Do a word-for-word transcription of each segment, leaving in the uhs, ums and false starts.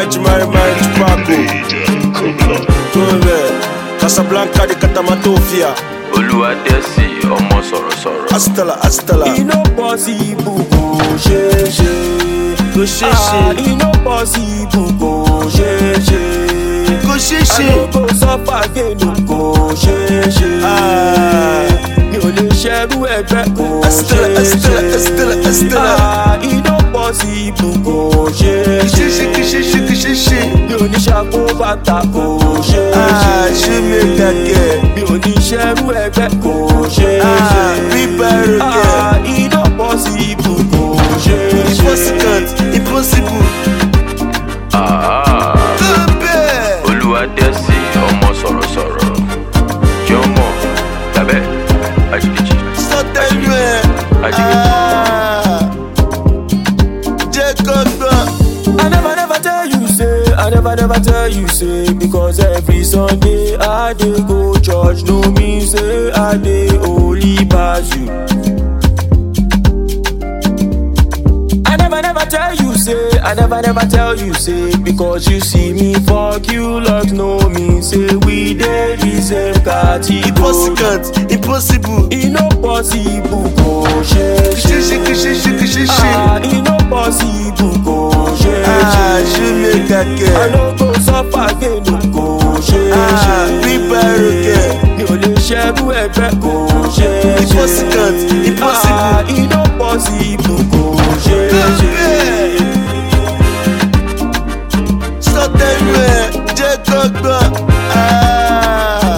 Mike, Mari, Mari, Tupaco. Casablanca de Catamatofia. Oluwadesi, ọmọ sọ̀rọ̀ sọ̀rọ̀. Astala, Astala. Ino possible go ṣeṣe. Go ṣeṣe. Ah, ino possible go ṣeṣe. Go ṣeṣe. I no go suffer again go ṣeṣe. Mi ò lè ṣerú ẹgbẹ́ go Astala, Astala, Astala, Astala. Ah, ino possible go ṣeṣe. Ṣeṣe, ṣeṣe, ṣeṣe. Mi ò ní ṣàkó bàtà go ṣeṣe. Ah, ṣe mi kàkẹ́. Mi ò ní ṣerú ẹgbẹ́ go ṣeṣe. Ah, bíbá ẹrọ̀kẹ́. Ah, ino possible go ṣeṣe. Impossible, impossible. Ah, Tó bẹ́ẹ̀. Oluwadesi, ọmọ sọ̀rọ̀ sọ̀rọ̀. Jọmọ, tàbẹ́, Ajigiji. Sọtẹ́nu ẹ̀. Ajigiji. Ah, jẹ́ kó gbọ́. I never, never tell you say, I never, never tell you say, because every Sunday I dey go church, no mean say I dey holy pass you. I never, never tell you say, I never, never tell you say, because you see me fuck you like no mean say we dey the same category. Impossible, impossible. E no possible go ṣeṣe. Ṣeṣe, ṣeṣe, ṣeṣe. Ah, e no possible go ṣeṣe. Ah, ṣe mi kàkẹ́. I no go suffer again go ṣeṣe. Ah, bíbá ẹrọ̀kẹ́. Mi ò lè ṣerú ẹgbẹ́ go ṣeṣe. Impossible, impossible. Ah, e no possible go ṣeṣe. Sọtẹ́nu ẹ̀. Jẹ́ kó gbọ́. Ah.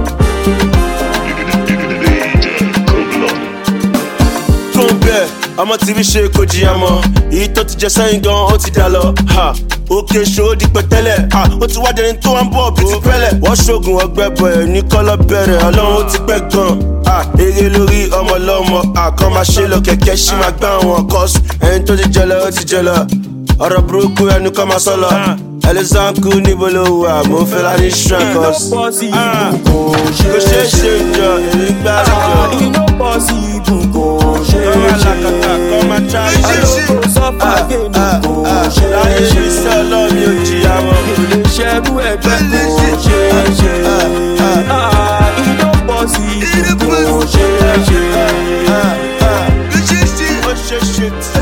Tó bẹ́ẹ̀, ọmọ tìbí ṣe kò jìyà mọ́. Èyí tó ti jẹ sẹ́yìn gan, ó ti dà lọ. Ha! Òkè ṣòó di pẹ̀tẹ́lẹ̀. Ah, ó ti wá dẹni tó wá ń bọ̀ bí ti pẹ́lẹ̀. Wọ́n ṣoògùn ọgbẹ́ bọ̀ ẹ̀ ní kọ́lọ́ bẹ̀rẹ̀. Ọlọ́run ó ti pẹ́ gan. Ah, eré lórí ọmọ lọ́mọ. Àkàn máa ṣe lọ kẹ̀kẹ́ ṣí máa gbá àwọn kọ́sù. Ẹni tó ti jẹ lọ, ó ti jẹ lọ. Ọ̀rọ̀ burúkú ẹnu kọ́ máa sọ lọ. Ẹlẹ́sànkú níbo ló wà? Mo fẹ́ láti ṣan E no kọ́sù. possible go Kò ṣeé ṣeṣe. ṣe jọ, èmi gbárí jọ. Ah, e no possible go Kọ́ máa làkàtà, ṣeṣe. kọ́ máa try I no ṣe. go suffer again go Láyé ṣeṣe. mi sọ lọ́mi ò jìyà mọ́. Mi ò lè ṣerú ẹgbẹ́ go ṣeṣe. Ah, e no possible go ṣeṣe. Ó ṣe ṣe.